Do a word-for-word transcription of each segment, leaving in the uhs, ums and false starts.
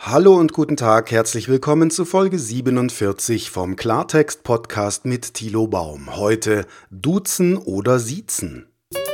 Hallo und guten Tag, herzlich willkommen zu Folge siebenundvierzig vom Klartext-Podcast mit Thilo Baum. Heute Duzen oder Siezen.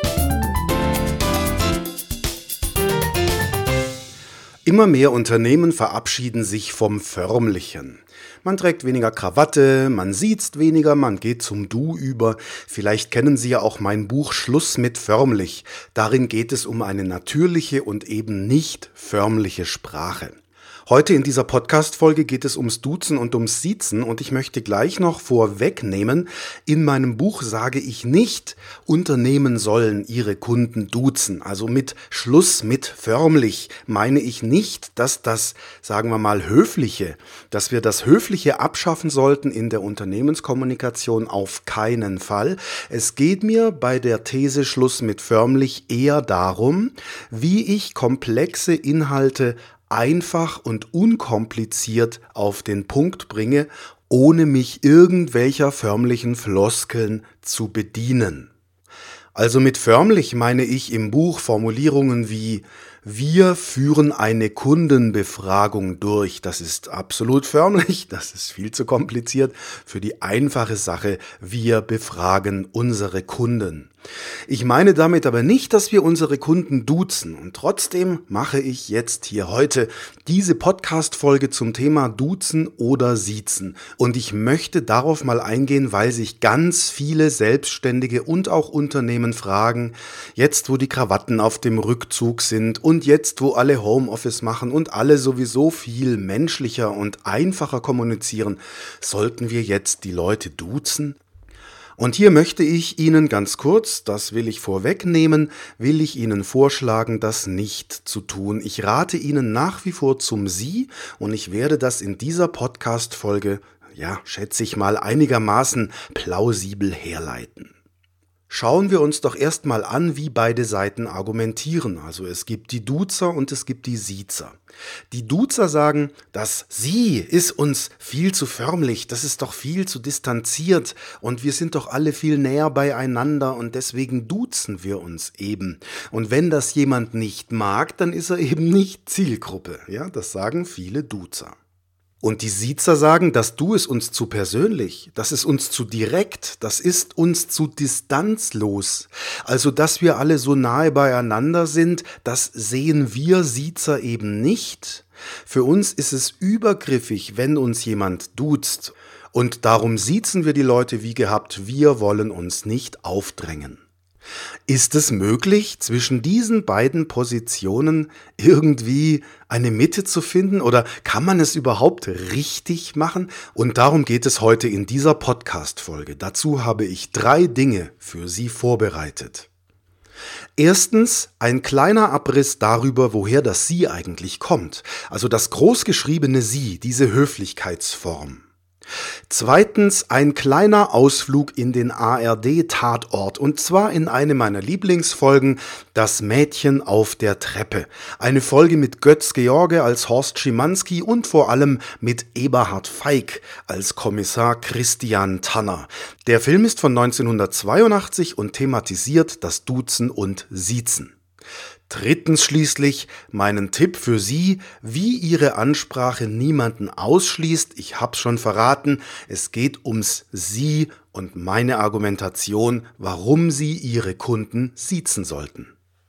Immer mehr Unternehmen verabschieden sich vom Förmlichen. Man trägt weniger Krawatte, man siezt weniger, man geht zum Du über. Vielleicht kennen Sie ja auch mein Buch Schluss mit förmlich. Darin geht es um eine natürliche und eben nicht förmliche Sprache. Heute in dieser Podcast-Folge geht es ums Duzen und ums Siezen und ich möchte gleich noch vorwegnehmen, in meinem Buch sage ich nicht, Unternehmen sollen ihre Kunden duzen. Also mit Schluss mit förmlich meine ich nicht, dass das, sagen wir mal, Höfliche, dass wir das Höfliche abschaffen sollten in der Unternehmenskommunikation, auf keinen Fall. Es geht mir bei der These Schluss mit förmlich eher darum, wie ich komplexe Inhalte einfach und unkompliziert auf den Punkt bringe, ohne mich irgendwelcher förmlichen Floskeln zu bedienen. Also mit förmlich meine ich im Buch Formulierungen wie wir führen eine Kundenbefragung durch. Das ist absolut förmlich, das ist viel zu kompliziert für die einfache Sache, wir befragen unsere Kunden. Ich meine damit aber nicht, dass wir unsere Kunden duzen und trotzdem mache ich jetzt hier heute diese Podcast-Folge zum Thema Duzen oder Siezen und ich möchte darauf mal eingehen, weil sich ganz viele Selbstständige und auch Unternehmen fragen, jetzt wo die Krawatten auf dem Rückzug sind und jetzt wo alle Homeoffice machen und alle sowieso viel menschlicher und einfacher kommunizieren, sollten wir jetzt die Leute duzen? Und hier möchte ich Ihnen ganz kurz, das will ich vorwegnehmen, will ich Ihnen vorschlagen, das nicht zu tun. Ich rate Ihnen nach wie vor zum Sie und ich werde das in dieser Podcast-Folge, ja, schätze ich mal, einigermaßen plausibel herleiten. Schauen wir uns doch erstmal an, wie beide Seiten argumentieren. Also es gibt die Duzer und es gibt die Siezer. Die Duzer sagen, das Sie ist uns viel zu förmlich, das ist doch viel zu distanziert und wir sind doch alle viel näher beieinander und deswegen duzen wir uns eben. Und wenn das jemand nicht mag, dann ist er eben nicht Zielgruppe. Ja, das sagen viele Duzer. Und die Siezer sagen, das Du ist uns zu persönlich, das ist uns zu direkt, das ist uns zu distanzlos. Also, dass wir alle so nahe beieinander sind, das sehen wir Siezer eben nicht. Für uns ist es übergriffig, wenn uns jemand duzt. Und darum siezen wir die Leute wie gehabt, wir wollen uns nicht aufdrängen. Ist es möglich, zwischen diesen beiden Positionen irgendwie eine Mitte zu finden oder kann man es überhaupt richtig machen? Und darum geht es heute in dieser Podcast-Folge. Dazu habe ich drei Dinge für Sie vorbereitet. Erstens ein kleiner Abriss darüber, woher das Sie eigentlich kommt, also das großgeschriebene Sie, diese Höflichkeitsform. Zweitens ein kleiner Ausflug in den A R D-Tatort und zwar in eine meiner Lieblingsfolgen, Das Mädchen auf der Treppe. Eine Folge mit Götz George als Horst Schimanski und vor allem mit Eberhard Feig als Kommissar Christian Tanner. Der Film ist von neunzehnhundertzweiundachtzig und thematisiert das Duzen und Siezen. Drittens schließlich meinen Tipp für Sie, wie Ihre Ansprache niemanden ausschließt. Ich hab's schon verraten, es geht ums Sie und meine Argumentation, warum Sie Ihre Kunden siezen sollten.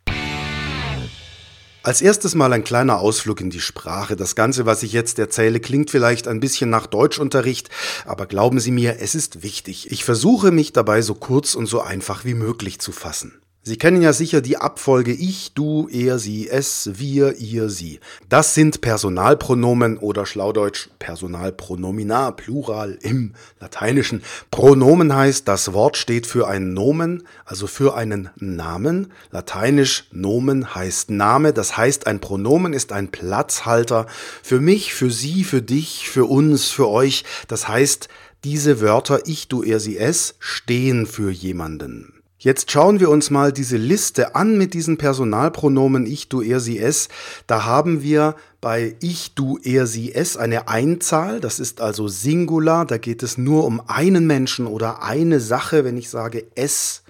Als erstes mal ein kleiner Ausflug in die Sprache. Das Ganze, was ich jetzt erzähle, klingt vielleicht ein bisschen nach Deutschunterricht, aber glauben Sie mir, es ist wichtig. Ich versuche mich dabei so kurz und so einfach wie möglich zu fassen. Sie kennen ja sicher die Abfolge ich, du, er, sie, es, wir, ihr, sie. Das sind Personalpronomen oder Schlaudeutsch Personalpronomina, Plural im Lateinischen. Pronomen heißt, das Wort steht für ein Nomen, also für einen Namen. Lateinisch Nomen heißt Name, das heißt ein Pronomen ist ein Platzhalter für mich, für Sie, für dich, für uns, für euch. Das heißt, diese Wörter ich, du, er, sie, es stehen für jemanden. Jetzt schauen wir uns mal diese Liste an mit diesen Personalpronomen ich, du, er, sie, es. Da haben wir bei ich, du, er, sie, es eine Einzahl, das ist also Singular, da geht es nur um einen Menschen oder eine Sache, wenn ich sage es.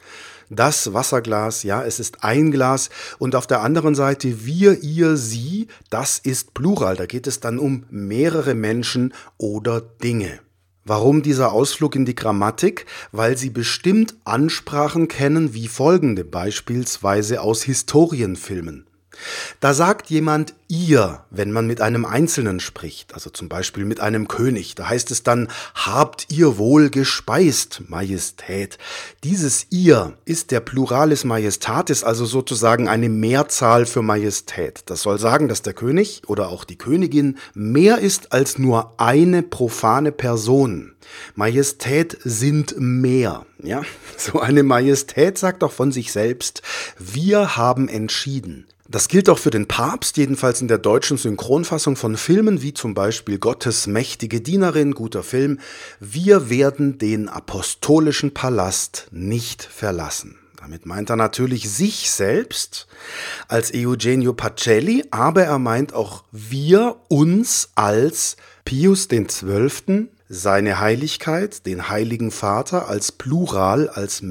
Das Wasserglas, ja, es ist ein Glas. Und auf der anderen Seite wir, ihr, sie, das ist Plural. Da geht es dann um mehrere Menschen oder Dinge. Warum dieser Ausflug in die Grammatik? Weil Sie bestimmt Ansprachen kennen wie folgende, beispielsweise aus Historienfilmen. Da sagt jemand ihr, wenn man mit einem Einzelnen spricht, also zum Beispiel mit einem König. Da heißt es dann, habt ihr wohl gespeist, Majestät. Dieses ihr ist der Pluralis Majestatis, also sozusagen eine Mehrzahl für Majestät. Das soll sagen, dass der König oder auch die Königin mehr ist als nur eine profane Person. Majestät sind mehr. Ja? So eine Majestät sagt auch von sich selbst, wir haben entschieden. Das gilt auch für den Papst, jedenfalls in der deutschen Synchronfassung von Filmen wie zum Beispiel Gottes mächtige Dienerin, guter Film. Wir werden den apostolischen Palast nicht verlassen. Damit meint er natürlich sich selbst als Eugenio Pacelli, aber er meint auch wir, uns als Pius den Zwölften, seine Heiligkeit, den Heiligen Vater als Plural, als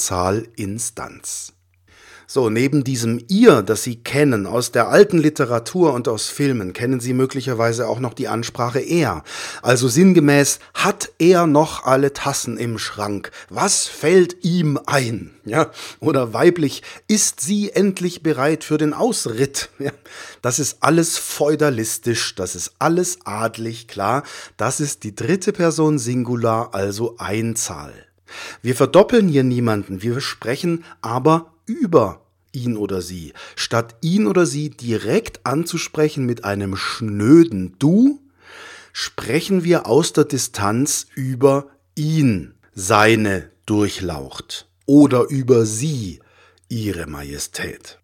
Mehrzahlinstanz. So, neben diesem ihr, das Sie kennen aus der alten Literatur und aus Filmen, kennen Sie möglicherweise auch noch die Ansprache er. Also sinngemäß, hat er noch alle Tassen im Schrank? Was fällt ihm ein? Ja, oder weiblich, ist sie endlich bereit für den Ausritt? Ja, das ist alles feudalistisch, das ist alles adlig, klar. Das ist die dritte Person Singular, also Einzahl. Wir verdoppeln hier niemanden, wir sprechen aber über ihn oder sie. Statt ihn oder sie direkt anzusprechen mit einem schnöden Du, sprechen wir aus der Distanz über ihn, seine Durchlaucht, oder über sie, ihre Majestät.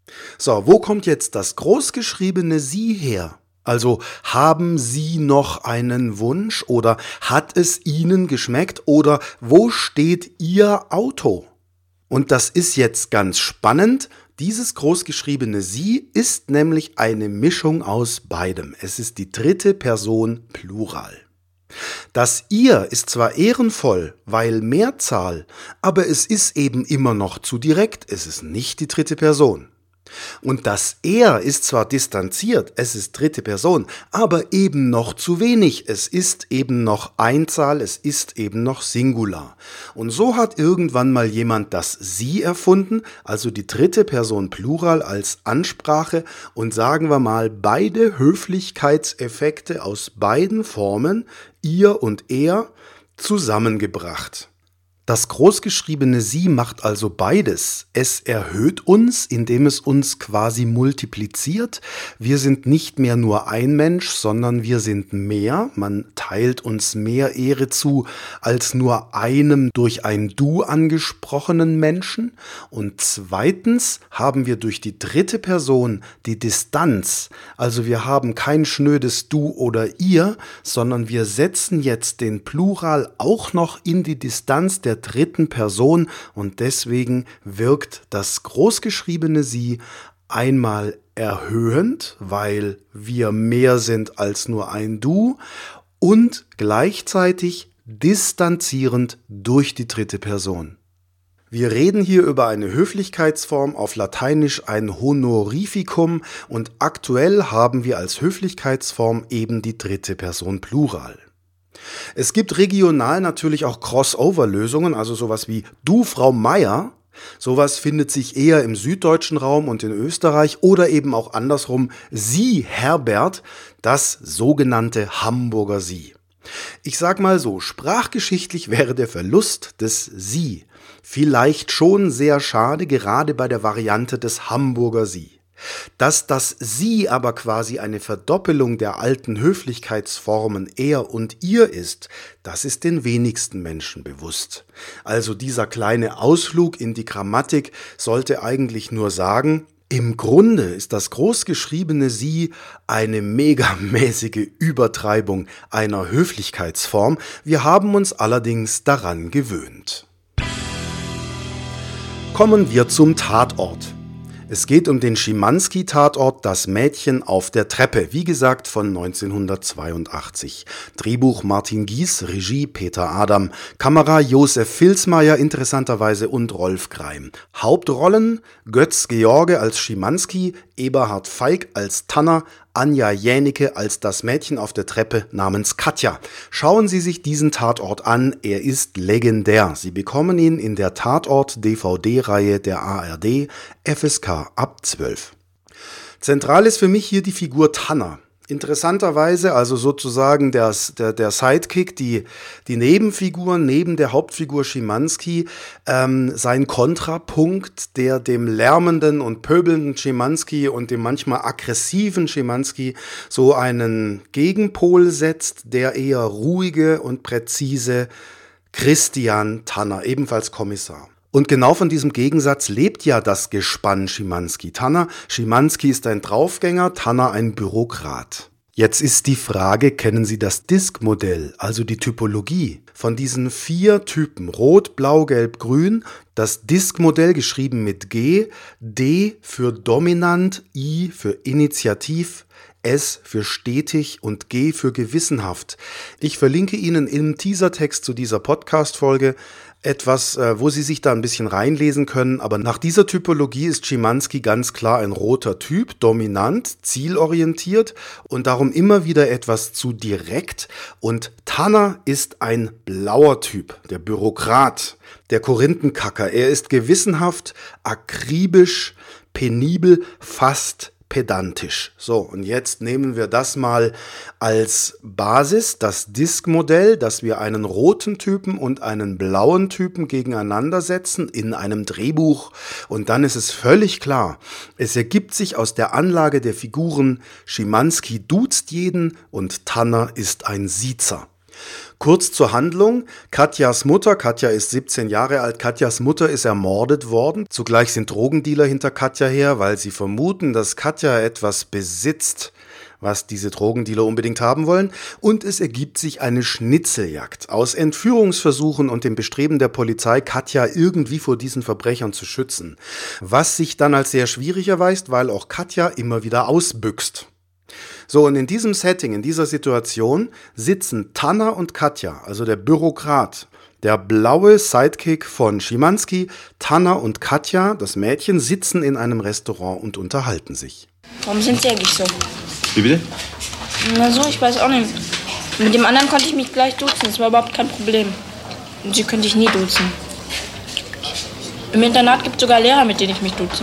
So, wo kommt jetzt das großgeschriebene Sie her? Also, haben Sie noch einen Wunsch oder hat es Ihnen geschmeckt oder wo steht Ihr Auto? Und das ist jetzt ganz spannend. Dieses großgeschriebene Sie ist nämlich eine Mischung aus beidem. Es ist die dritte Person Plural. Das Ihr ist zwar ehrenvoll, weil Mehrzahl, aber es ist eben immer noch zu direkt. Es ist nicht die dritte Person. Und das Er ist zwar distanziert, es ist dritte Person, aber eben noch zu wenig. Es ist eben noch Einzahl, es ist eben noch Singular. Und so hat irgendwann mal jemand das Sie erfunden, also die dritte Person Plural als Ansprache und sagen wir mal beide Höflichkeitseffekte aus beiden Formen, ihr und er, zusammengebracht. Das großgeschriebene Sie macht also beides. Es erhöht uns, indem es uns quasi multipliziert. Wir sind nicht mehr nur ein Mensch, sondern wir sind mehr. Man teilt uns mehr Ehre zu als nur einem durch ein Du angesprochenen Menschen. Und zweitens haben wir durch die dritte Person die Distanz. Also wir haben kein schnödes Du oder Ihr, sondern wir setzen jetzt den Plural auch noch in die Distanz der dritten Person und deswegen wirkt das großgeschriebene Sie einmal erhöhend, weil wir mehr sind als nur ein Du und gleichzeitig distanzierend durch die dritte Person. Wir reden hier über eine Höflichkeitsform, auf Lateinisch ein Honorificum und aktuell haben wir als Höflichkeitsform eben die dritte Person Plural. Es gibt regional natürlich auch Crossover-Lösungen, also sowas wie du, Frau Meier. Sowas findet sich eher im süddeutschen Raum und in Österreich oder eben auch andersrum Sie, Herbert, das sogenannte Hamburger Sie. Ich sag mal so, sprachgeschichtlich wäre der Verlust des Sie vielleicht schon sehr schade, gerade bei der Variante des Hamburger Sie. Dass das Sie aber quasi eine Verdoppelung der alten Höflichkeitsformen er und ihr ist, das ist den wenigsten Menschen bewusst. Also dieser kleine Ausflug in die Grammatik sollte eigentlich nur sagen, im Grunde ist das großgeschriebene Sie eine megamäßige Übertreibung einer Höflichkeitsform. Wir haben uns allerdings daran gewöhnt. Kommen wir zum Tatort. Es geht um den Schimanski-Tatort Das Mädchen auf der Treppe, wie gesagt von neunzehnhundertzweiundachtzig. Drehbuch Martin Gies, Regie Peter Adam, Kamera Josef Vilsmeier interessanterweise und Rolf Greim. Hauptrollen Götz George als Schimanski, Eberhard Feig als Tanner, Anja Jänicke als das Mädchen auf der Treppe namens Katja. Schauen Sie sich diesen Tatort an, er ist legendär. Sie bekommen ihn in der Tatort-D V D-Reihe der A R D, F S K ab zwölf. Zentral ist für mich hier die Figur Tanner. Interessanterweise, also sozusagen der, der, der Sidekick, die, die Nebenfigur neben der Hauptfigur Schimanski, ähm, sein Kontrapunkt, der dem lärmenden und pöbelnden Schimanski und dem manchmal aggressiven Schimanski so einen Gegenpol setzt, der eher ruhige und präzise Christian Tanner, ebenfalls Kommissar. Und genau von diesem Gegensatz lebt ja das Gespann Schimanski-Tanner. Schimanski ist ein Draufgänger, Tanner ein Bürokrat. Jetzt ist die Frage, kennen Sie das Disk-Modell, also die Typologie? Von diesen vier Typen, Rot, Blau, Gelb, Grün, das Disk-Modell geschrieben mit G, D für dominant, I für initiativ, S für stetig und G für gewissenhaft. Ich verlinke Ihnen im Teasertext zu dieser Podcast-Folge etwas, wo Sie sich da ein bisschen reinlesen können, aber nach dieser Typologie ist Schimanski ganz klar ein roter Typ, dominant, zielorientiert und darum immer wieder etwas zu direkt, und Tanner ist ein blauer Typ, der Bürokrat, der Korinthenkacker. Er ist gewissenhaft, akribisch, penibel, fast pedantisch. So, und jetzt nehmen wir das mal als Basis, das Disk-Modell, dass wir einen roten Typen und einen blauen Typen gegeneinander setzen in einem Drehbuch. Und dann ist es völlig klar, es ergibt sich aus der Anlage der Figuren, Schimanski duzt jeden und Tanner ist ein Siezer. Kurz zur Handlung. Katjas Mutter, Katja ist siebzehn Jahre alt, Katjas Mutter ist ermordet worden. Zugleich sind Drogendealer hinter Katja her, weil sie vermuten, dass Katja etwas besitzt, was diese Drogendealer unbedingt haben wollen. Und es ergibt sich eine Schnitzeljagd aus Entführungsversuchen und dem Bestreben der Polizei, Katja irgendwie vor diesen Verbrechern zu schützen. Was sich dann als sehr schwierig erweist, weil auch Katja immer wieder ausbüchst. So, und in diesem Setting, in dieser Situation sitzen Tanner und Katja, also der Bürokrat, der blaue Sidekick von Schimanski, Tanner und Katja, das Mädchen, sitzen in einem Restaurant und unterhalten sich. Warum sind Sie eigentlich so? Wie bitte? Na so, ich weiß auch nicht. Mit dem anderen konnte ich mich gleich duzen, das war überhaupt kein Problem. Und Sie könnte ich nie duzen. Im Internat gibt es sogar Lehrer, mit denen ich mich duze.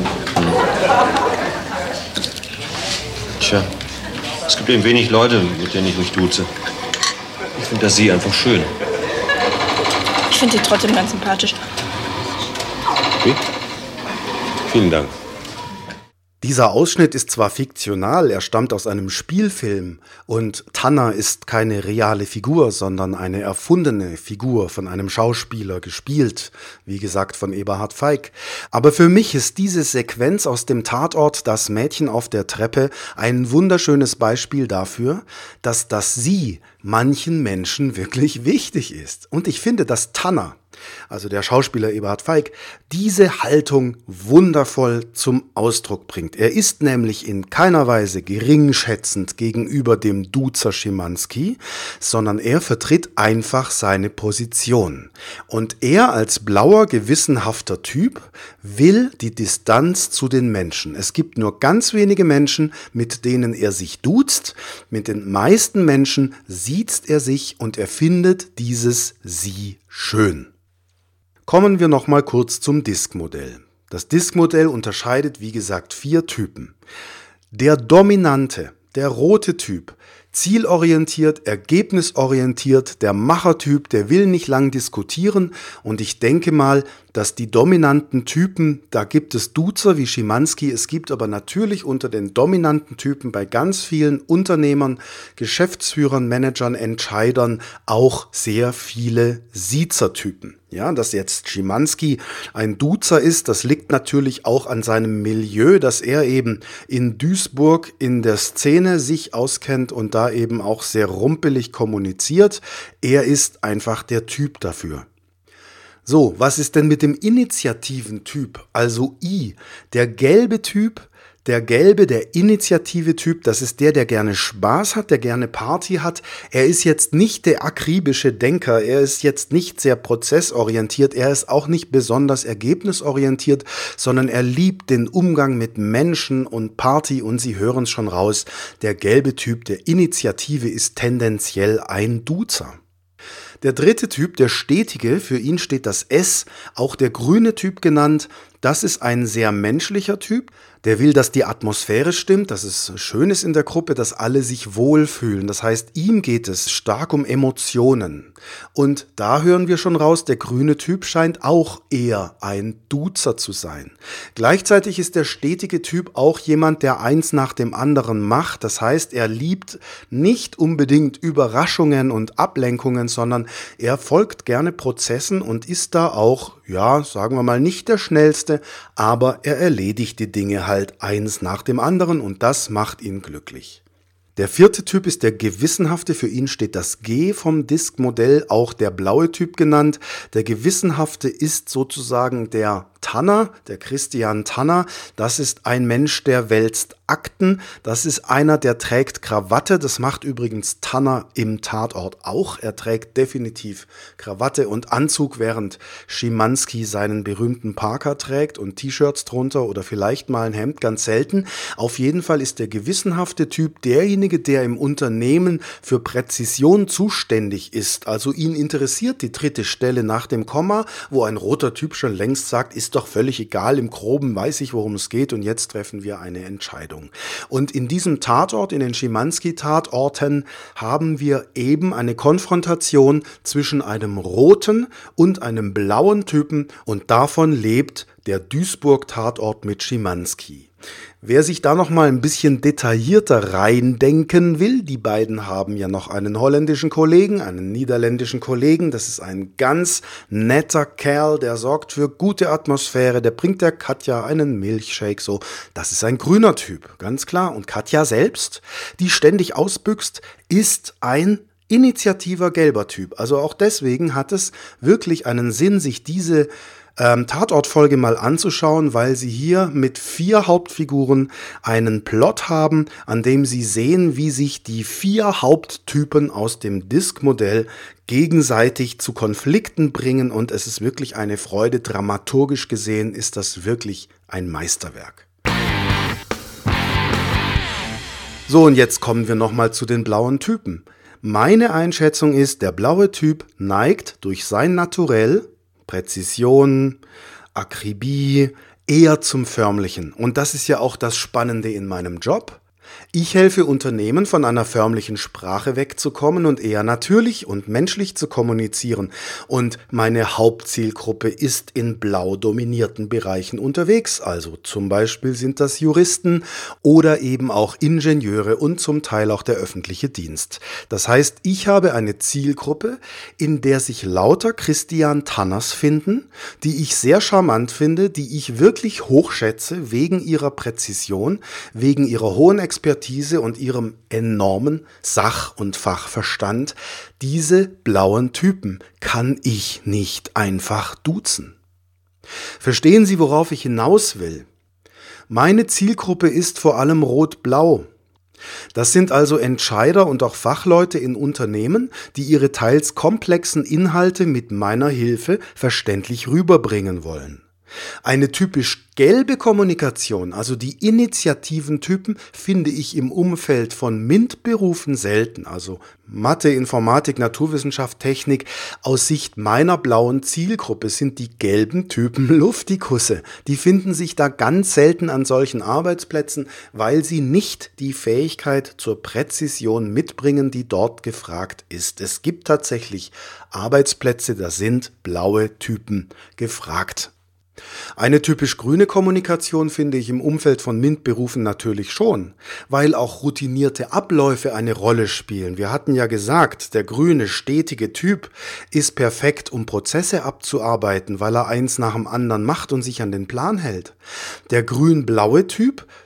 Tja. Es gibt eben wenig Leute, mit denen ich mich duze. Ich finde das Sie einfach schön. Ich finde Sie trotzdem ganz sympathisch. Okay. Vielen Dank. Dieser Ausschnitt ist zwar fiktional, er stammt aus einem Spielfilm und Tanner ist keine reale Figur, sondern eine erfundene Figur von einem Schauspieler, gespielt, wie gesagt von Eberhard Feig. Aber für mich ist diese Sequenz aus dem Tatort Das Mädchen auf der Treppe ein wunderschönes Beispiel dafür, dass das Sie manchen Menschen wirklich wichtig ist. Und ich finde, dass Tanner, also der Schauspieler Eberhard Feig, diese Haltung wundervoll zum Ausdruck bringt. Er ist nämlich in keiner Weise geringschätzend gegenüber dem Duzer Schimanski, sondern er vertritt einfach seine Position. Und er als blauer, gewissenhafter Typ will die Distanz zu den Menschen. Es gibt nur ganz wenige Menschen, mit denen er sich duzt. Mit den meisten Menschen siezt er sich und er findet dieses Sie schön. Kommen wir noch mal kurz zum Disk-Modell. Das Disk-Modell unterscheidet, wie gesagt, vier Typen. Der dominante, der rote Typ, zielorientiert, ergebnisorientiert, der Machertyp, der will nicht lang diskutieren, und ich denke mal, dass die dominanten Typen, da gibt es Duzer wie Schimanski, es gibt aber natürlich unter den dominanten Typen bei ganz vielen Unternehmern, Geschäftsführern, Managern, Entscheidern auch sehr viele Siezer-Typen. Ja, dass jetzt Schimanski ein Duzer ist, das liegt natürlich auch an seinem Milieu, dass er eben in Duisburg in der Szene sich auskennt und da eben auch sehr rumpelig kommuniziert. Er ist einfach der Typ dafür. So, was ist denn mit dem Initiativen-Typ, also I? Der gelbe Typ, der gelbe, der Initiative-Typ, das ist der, der gerne Spaß hat, der gerne Party hat. Er ist jetzt nicht der akribische Denker, er ist jetzt nicht sehr prozessorientiert, er ist auch nicht besonders ergebnisorientiert, sondern er liebt den Umgang mit Menschen und Party und Sie hören es schon raus, der gelbe Typ der Initiative ist tendenziell ein Duzer. Der dritte Typ, der Stetige, für ihn steht das S, auch der grüne Typ genannt, das ist ein sehr menschlicher Typ. Der will, dass die Atmosphäre stimmt, dass es schön ist in der Gruppe, dass alle sich wohlfühlen. Das heißt, ihm geht es stark um Emotionen. Und da hören wir schon raus, der grüne Typ scheint auch eher ein Duzer zu sein. Gleichzeitig ist der stetige Typ auch jemand, der eins nach dem anderen macht. Das heißt, er liebt nicht unbedingt Überraschungen und Ablenkungen, sondern er folgt gerne Prozessen und ist da auch, ja, sagen wir mal, nicht der Schnellste, aber er erledigt die Dinge halt eins nach dem anderen und das macht ihn glücklich. Der vierte Typ ist der Gewissenhafte, für ihn steht das G vom Disk-Modell, auch der blaue Typ genannt. Der Gewissenhafte ist sozusagen der Tanner, der Christian Tanner. Das ist ein Mensch, der wälzt Akten. Das ist einer, der trägt Krawatte. Das macht übrigens Tanner im Tatort auch. Er trägt definitiv Krawatte und Anzug, während Schimanski seinen berühmten Parker trägt und T-Shirts drunter oder vielleicht mal ein Hemd, ganz selten. Auf jeden Fall ist der gewissenhafte Typ derjenige, der im Unternehmen für Präzision zuständig ist. Also ihn interessiert die dritte Stelle nach dem Komma, wo ein roter Typ schon längst sagt, ist doch völlig egal, im Groben weiß ich, worum es geht und jetzt treffen wir eine Entscheidung. Und in diesem Tatort, in den Schimanski-Tatorten, haben wir eben eine Konfrontation zwischen einem roten und einem blauen Typen und davon lebt der Duisburg-Tatort mit Schimanski. Wer sich da noch mal ein bisschen detaillierter reindenken will, die beiden haben ja noch einen holländischen Kollegen, einen niederländischen Kollegen. Das ist ein ganz netter Kerl, der sorgt für gute Atmosphäre. Der bringt der Katja einen Milchshake, so. Das ist ein grüner Typ, ganz klar. Und Katja selbst, die ständig ausbüchst, ist ein initiativer gelber Typ. Also auch deswegen hat es wirklich einen Sinn, sich diese Ähm, Tatortfolge mal anzuschauen, weil sie hier mit vier Hauptfiguren einen Plot haben, an dem sie sehen, wie sich die vier Haupttypen aus dem Disk-Modell gegenseitig zu Konflikten bringen und es ist wirklich eine Freude. Dramaturgisch gesehen ist das wirklich ein Meisterwerk. So, und jetzt kommen wir nochmal zu den blauen Typen. Meine Einschätzung ist, der blaue Typ neigt durch sein Naturell, Präzision, Akribie, eher zum Förmlichen. Und das ist ja auch das Spannende in meinem Job. Ich helfe Unternehmen, von einer förmlichen Sprache wegzukommen und eher natürlich und menschlich zu kommunizieren. Und meine Hauptzielgruppe ist in blau dominierten Bereichen unterwegs. Also zum Beispiel sind das Juristen oder eben auch Ingenieure und zum Teil auch der öffentliche Dienst. Das heißt, ich habe eine Zielgruppe, in der sich lauter Christian Tanners finden, die ich sehr charmant finde, die ich wirklich hochschätze wegen ihrer Präzision, wegen ihrer hohen Expertise Expertise und ihrem enormen Sach- und Fachverstand. Diese blauen Typen kann ich nicht einfach duzen. Verstehen Sie, worauf ich hinaus will? Meine Zielgruppe ist vor allem rot-blau. Das sind also Entscheider und auch Fachleute in Unternehmen, die ihre teils komplexen Inhalte mit meiner Hilfe verständlich rüberbringen wollen. Eine typisch gelbe Kommunikation, also die initiativen Typen, finde ich im Umfeld von MINT-Berufen selten, also Mathe, Informatik, Naturwissenschaft, Technik. Aus Sicht meiner blauen Zielgruppe sind die gelben Typen Luftikusse. Die finden sich da ganz selten an solchen Arbeitsplätzen, weil sie nicht die Fähigkeit zur Präzision mitbringen, die dort gefragt ist. Es gibt tatsächlich Arbeitsplätze, da sind blaue Typen gefragt. Eine typisch grüne Kommunikation finde ich im Umfeld von MINT-Berufen natürlich schon, weil auch routinierte Abläufe eine Rolle spielen. Wir hatten ja gesagt, der grüne, stetige Typ ist perfekt, um Prozesse abzuarbeiten, weil er eins nach dem anderen macht und sich an den Plan hält. Der grün-blaue Typ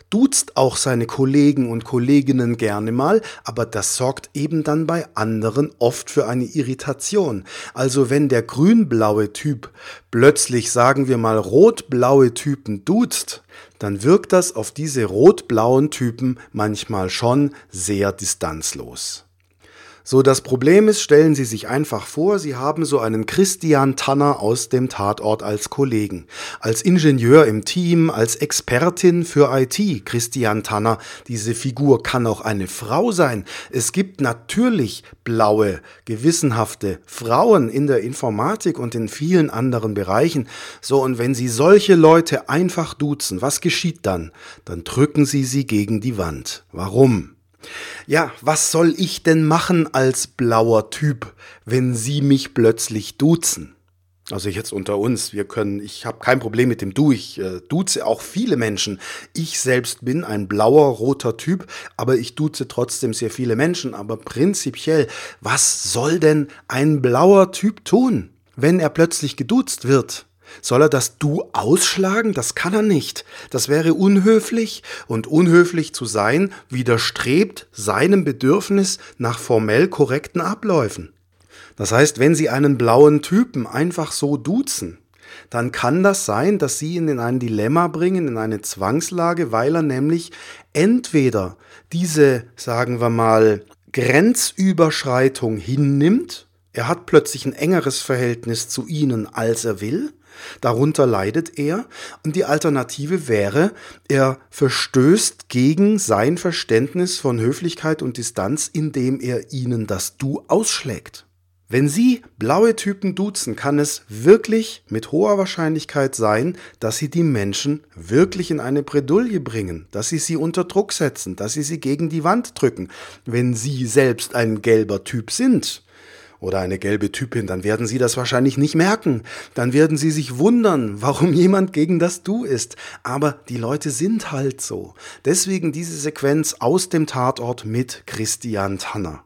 duzt auch seine Kollegen und Kolleginnen gerne mal, aber das sorgt eben dann bei anderen oft für eine Irritation. Also wenn der grün-blaue Typ plötzlich, sagen wir mal, rot-blaue Typen duzt, dann wirkt das auf diese rot-blauen Typen manchmal schon sehr distanzlos. So, das Problem ist, stellen Sie sich einfach vor, Sie haben so einen Christian Tanner aus dem Tatort als Kollegen. Als Ingenieur im Team, als Expertin für I T. Christian Tanner, diese Figur kann auch eine Frau sein. Es gibt natürlich blaue, gewissenhafte Frauen in der Informatik und in vielen anderen Bereichen. So, und wenn Sie solche Leute einfach duzen, was geschieht dann? Dann drücken Sie sie gegen die Wand. Warum? Ja, was soll ich denn machen als blauer Typ, wenn Sie mich plötzlich duzen? Also jetzt unter uns, wir können, ich habe kein Problem mit dem Du, ich äh, duze auch viele Menschen. Ich selbst bin ein blauer, roter Typ, aber ich duze trotzdem sehr viele Menschen. Aber prinzipiell, was soll denn ein blauer Typ tun, wenn er plötzlich geduzt wird? Soll er das Du ausschlagen? Das kann er nicht. Das wäre unhöflich, und unhöflich zu sein widerstrebt seinem Bedürfnis nach formell korrekten Abläufen. Das heißt, wenn Sie einen blauen Typen einfach so duzen, dann kann das sein, dass Sie ihn in ein Dilemma bringen, in eine Zwangslage, weil er nämlich entweder diese, sagen wir mal, Grenzüberschreitung hinnimmt, er hat plötzlich ein engeres Verhältnis zu Ihnen, als er will, darunter leidet er, und die Alternative wäre, er verstößt gegen sein Verständnis von Höflichkeit und Distanz, indem er Ihnen das Du ausschlägt. Wenn Sie blaue Typen duzen, kann es wirklich mit hoher Wahrscheinlichkeit sein, dass Sie die Menschen wirklich in eine Bredouille bringen, dass Sie sie unter Druck setzen, dass Sie sie gegen die Wand drücken. Wenn Sie selbst ein gelber Typ sind oder eine gelbe Typin, dann werden Sie das wahrscheinlich nicht merken. Dann werden Sie sich wundern, warum jemand gegen das Du ist. Aber die Leute sind halt so. Deswegen diese Sequenz aus dem Tatort mit Christian Tanner.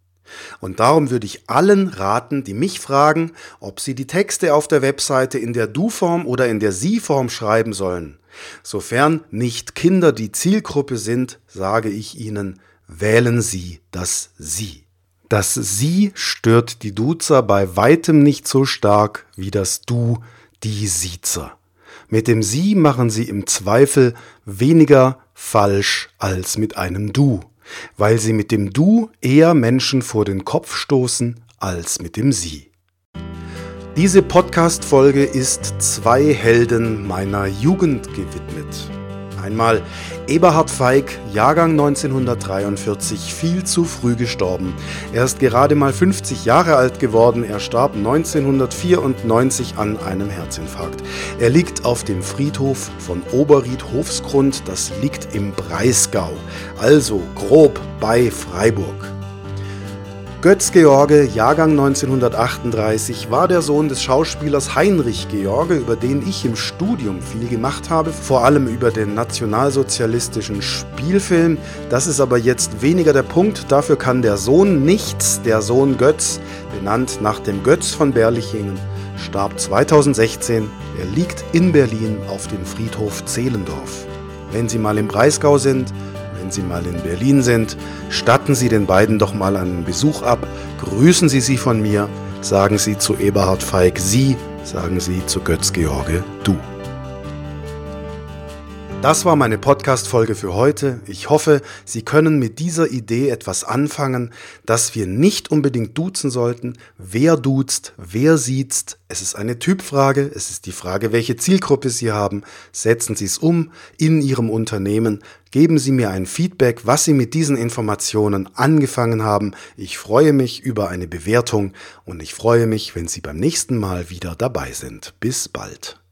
Und darum würde ich allen raten, die mich fragen, ob sie die Texte auf der Webseite in der Du-Form oder in der Sie-Form schreiben sollen. Sofern nicht Kinder die Zielgruppe sind, sage ich Ihnen, wählen Sie das Sie. Das Sie stört die Duzer bei weitem nicht so stark wie das Du die Siezer. Mit dem Sie machen Sie im Zweifel weniger falsch als mit einem Du, weil Sie mit dem Du eher Menschen vor den Kopf stoßen als mit dem Sie. Diese Podcast-Folge ist zwei Helden meiner Jugend gewidmet. Einmal Eberhard Feig, Jahrgang neunzehnhundertdreiundvierzig, viel zu früh gestorben. Er ist gerade mal fünfzig Jahre alt geworden. Er starb neunzehnhundertvierundneunzig an einem Herzinfarkt. Er liegt auf dem Friedhof von Oberried-Hofsgrund. Das liegt im Breisgau, also grob bei Freiburg. Götz George, Jahrgang neunzehnhundertachtunddreißig, war der Sohn des Schauspielers Heinrich George, über den ich im Studium viel gemacht habe, vor allem über den nationalsozialistischen Spielfilm. Das ist aber jetzt weniger der Punkt, dafür kann der Sohn nichts. Der Sohn Götz, benannt nach dem Götz von Berlichingen, starb zweitausendsechzehn. Er liegt in Berlin auf dem Friedhof Zehlendorf. Wenn Sie mal im Breisgau sind, wenn Sie mal in Berlin sind, statten Sie den beiden doch mal einen Besuch ab, grüßen Sie sie von mir, sagen Sie zu Eberhard Feig Sie, sagen Sie zu Götz George Du. Das war meine Podcast-Folge für heute. Ich hoffe, Sie können mit dieser Idee etwas anfangen, dass wir nicht unbedingt duzen sollten. Wer duzt, wer siezt? Es ist eine Typfrage. Es ist die Frage, welche Zielgruppe Sie haben. Setzen Sie es um in Ihrem Unternehmen. Geben Sie mir ein Feedback, was Sie mit diesen Informationen angefangen haben. Ich freue mich über eine Bewertung und ich freue mich, wenn Sie beim nächsten Mal wieder dabei sind. Bis bald.